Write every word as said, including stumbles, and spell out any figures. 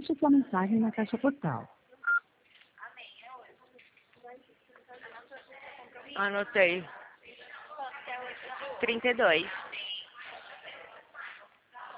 Deixe sua mensagem na caixa postal. Anotei. trinta e dois.